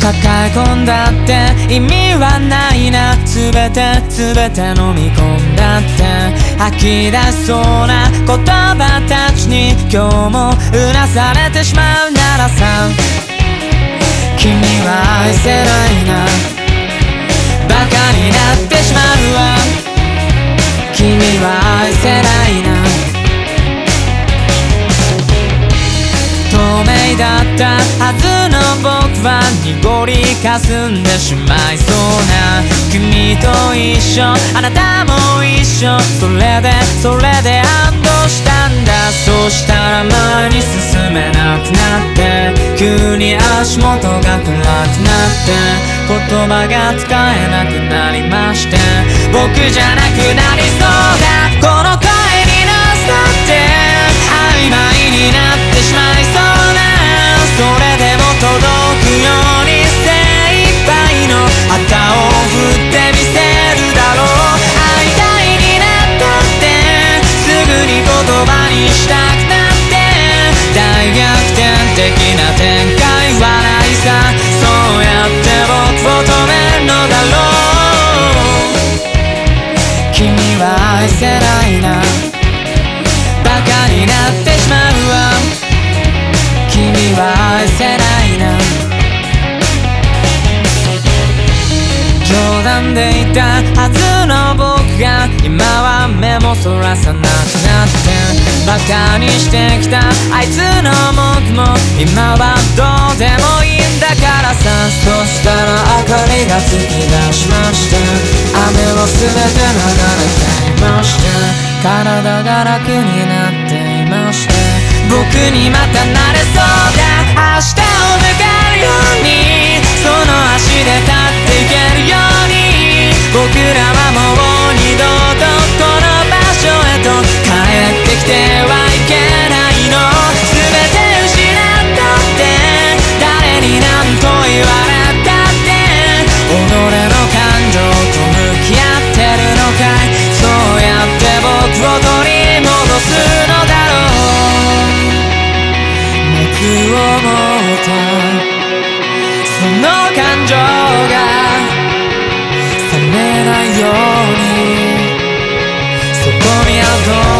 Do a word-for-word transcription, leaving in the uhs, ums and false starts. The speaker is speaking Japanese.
抱え込んだって意味はないな。全て全て飲み込んだって吐き出しそうな言葉たちに今日もうなされてしまうならさ、君は愛せないな。バカになってしまうわ。君は愛せないな。透明だったはずの僕は濁り霞んでしまいそうな。君と一緒、あなたも一緒、それでそれで安堵したんだ。そしたら前に進めなくなって、急に足元が暗くなって、言葉が使えなくなりまして、僕じゃなくなりそうだ。この声に乗せて曖昧になってしまいそうな。それでも届くように精一杯の旗を振ってみせるだろう。会いたいになったってすぐに言葉にしたくなって、大逆転的な展開はないさ。そうやって僕を止めるのだろう。君は愛せないな。バカになってしまうわ。君は愛せないな。冗談で言ったはずの僕が今は目もそらさなくなって、バカにしてきたあいつの僕も今はどうでもいいんだからさ。そしたら明かりが突き出しまして、雨をすべて流れていまして、体が楽になっていまして、僕にまたなれそうだ。明日を迎えるように、その足で立っていけるように、僕らはもう二度とこの場所へと帰ってきてはいけないの。全て失ったって誰に何と言われたって、己の感情と向き合ってるのかい。そうやって僕を取り戻すのだろう。熱を持ったその感情が冷めないように、そこにある